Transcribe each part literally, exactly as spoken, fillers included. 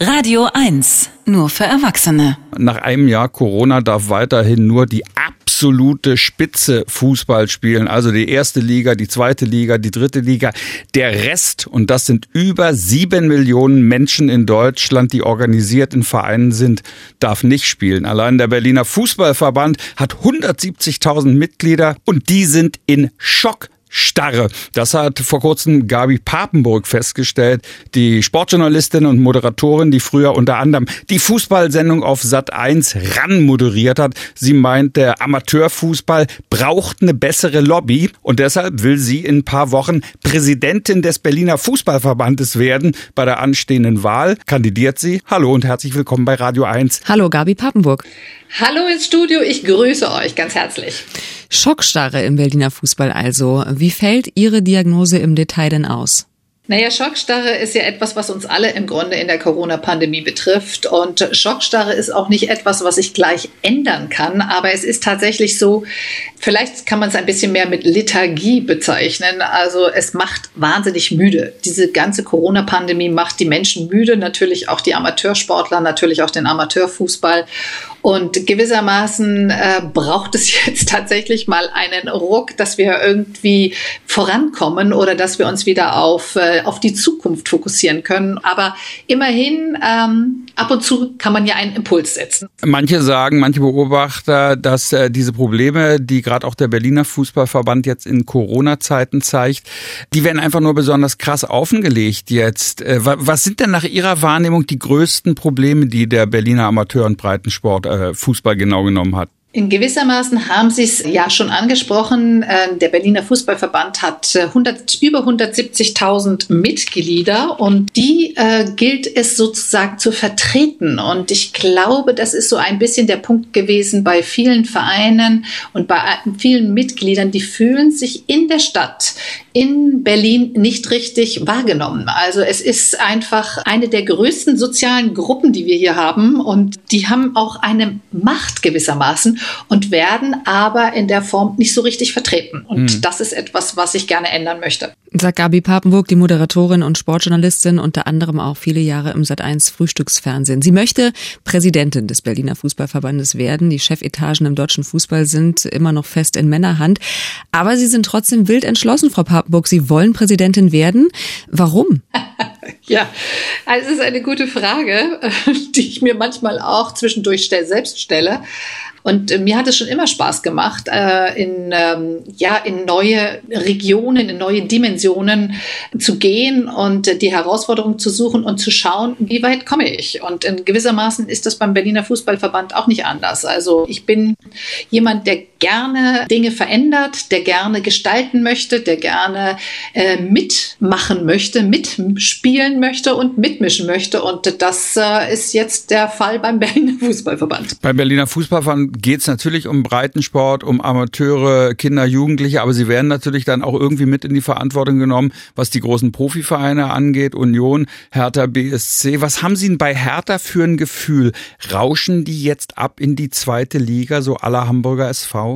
Radio eins, nur für Erwachsene. Nach einem Jahr Corona darf weiterhin nur die absolute Spitze Fußball spielen. Also die erste Liga, die zweite Liga, die dritte Liga. Der Rest, und das sind über sieben Millionen Menschen in Deutschland, die organisiert in Vereinen sind, darf nicht spielen. Allein der Berliner Fußballverband hat hundertsiebzigtausend Mitglieder und die sind in Schock. Starre. Das hat vor kurzem Gabi Papenburg festgestellt, die Sportjournalistin und Moderatorin, die früher unter anderem die Fußballsendung auf Sat eins ran moderiert hat. Sie meint, der Amateurfußball braucht eine bessere Lobby und deshalb will sie in ein paar Wochen Präsidentin des Berliner Fußballverbandes werden. Bei der anstehenden Wahl kandidiert sie. Hallo und herzlich willkommen bei Radio eins. Hallo Gabi Papenburg. Hallo ins Studio, ich grüße euch ganz herzlich. Schockstarre im Berliner Fußball also. Wie fällt Ihre Diagnose im Detail denn aus? Naja, Schockstarre ist ja etwas, was uns alle im Grunde in der Corona-Pandemie betrifft. Und Schockstarre ist auch nicht etwas, was ich gleich ändern kann. Aber es ist tatsächlich so, vielleicht kann man es ein bisschen mehr mit Lethargie bezeichnen. Also es macht wahnsinnig müde. Diese ganze Corona-Pandemie macht die Menschen müde. Natürlich auch die Amateursportler, natürlich auch den Amateurfußball. Und gewissermaßen äh, braucht es jetzt tatsächlich mal einen Ruck, dass wir irgendwie vorankommen oder dass wir uns wieder auf, äh, auf die Zukunft fokussieren können. Aber immerhin, ähm, ab und zu kann man ja einen Impuls setzen. Manche sagen, manche Beobachter, dass äh, diese Probleme, die gerade auch der Berliner Fußballverband jetzt in Corona-Zeiten zeigt, die werden einfach nur besonders krass offengelegt jetzt. Äh, was sind denn nach Ihrer Wahrnehmung die größten Probleme, die der Berliner Amateur- und Breitensport Fußball genau genommen hat? In gewissermaßen haben Sie es ja schon angesprochen. Der Berliner Fußballverband hat hundert, über hundertsiebzigtausend Mitglieder und die äh, gilt es sozusagen zu vertreten. Und ich glaube, das ist so ein bisschen der Punkt gewesen bei vielen Vereinen und bei vielen Mitgliedern, die fühlen sich in der Stadt, in Berlin nicht richtig wahrgenommen. Also es ist einfach eine der größten sozialen Gruppen, die wir hier haben und die haben auch eine Macht gewissermaßen und werden aber in der Form nicht so richtig vertreten. Und hm. das ist etwas, was ich gerne ändern möchte. Sagt Gabi Papenburg, die Moderatorin und Sportjournalistin, unter anderem auch viele Jahre im Sat eins Frühstücksfernsehen. Sie möchte Präsidentin des Berliner Fußballverbandes werden. Die Chefetagen im deutschen Fußball sind immer noch fest in Männerhand. Aber Sie sind trotzdem wild entschlossen, Frau Papenburg. Sie wollen Präsidentin werden. Warum? Ja, also es ist eine gute Frage, die ich mir manchmal auch zwischendurch selbst stelle. Und äh, mir hat es schon immer Spaß gemacht, äh, in, ähm, ja, in neue Regionen, in neue Dimensionen zu gehen und äh, die Herausforderung zu suchen und zu schauen, wie weit komme ich. Und in gewissermaßen ist das beim Berliner Fußballverband auch nicht anders. Also ich bin jemand, der gerne Dinge verändert, der gerne gestalten möchte, der gerne äh, mitmachen möchte, mitspielen möchte und mitmischen möchte. Und das äh, ist jetzt der Fall beim Berliner Fußballverband. Beim Berliner Fußballverband geht es natürlich um Breitensport, um Amateure, Kinder, Jugendliche, aber sie werden natürlich dann auch irgendwie mit in die Verantwortung genommen, was die großen Profivereine angeht, Union, Hertha B S C. Was haben Sie denn bei Hertha für ein Gefühl? Rauschen die jetzt ab in die zweite Liga, so à la Hamburger S V?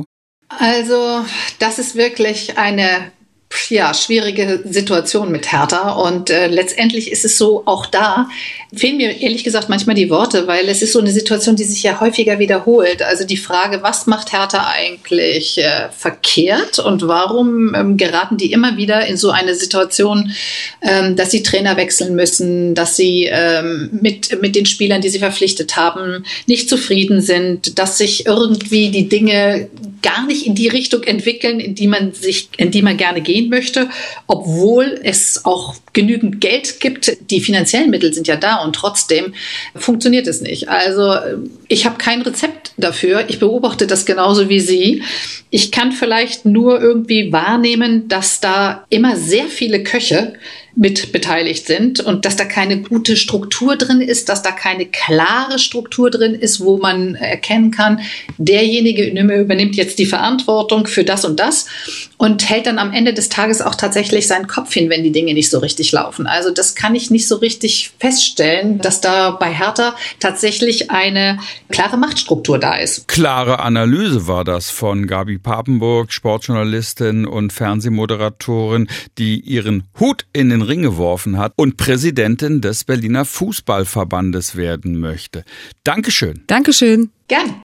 Also das ist wirklich eine ja, schwierige Situation mit Hertha und äh, letztendlich ist es so, auch da fehlen mir ehrlich gesagt manchmal die Worte, weil es ist so eine Situation, die sich ja häufiger wiederholt. Also die Frage, was macht Hertha eigentlich äh, verkehrt und warum ähm, geraten die immer wieder in so eine Situation, ähm, dass sie Trainer wechseln müssen, dass sie ähm, mit, mit den Spielern, die sie verpflichtet haben, nicht zufrieden sind, dass sich irgendwie die Dinge gar nicht in die Richtung entwickeln, in die man sich, in die man gerne gehen möchte, obwohl es auch genügend Geld gibt. Die finanziellen Mittel sind ja da und trotzdem funktioniert es nicht. Also ich habe kein Rezept dafür. Ich beobachte das genauso wie Sie. Ich kann vielleicht nur irgendwie wahrnehmen, dass da immer sehr viele Köche mit beteiligt sind und dass da keine gute Struktur drin ist, dass da keine klare Struktur drin ist, wo man erkennen kann, derjenige übernimmt jetzt die Verantwortung für das und das und hält dann am Ende des Tages auch tatsächlich seinen Kopf hin, wenn die Dinge nicht so richtig laufen. Also das kann ich nicht so richtig feststellen, dass da bei Hertha tatsächlich eine klare Machtstruktur da ist. Klare Analyse war das von Gabi Papenburg, Sportjournalistin und Fernsehmoderatorin, die ihren Hut in den Ring geworfen hat und Präsidentin des Berliner Fußballverbandes werden möchte. Dankeschön. Dankeschön. Gern.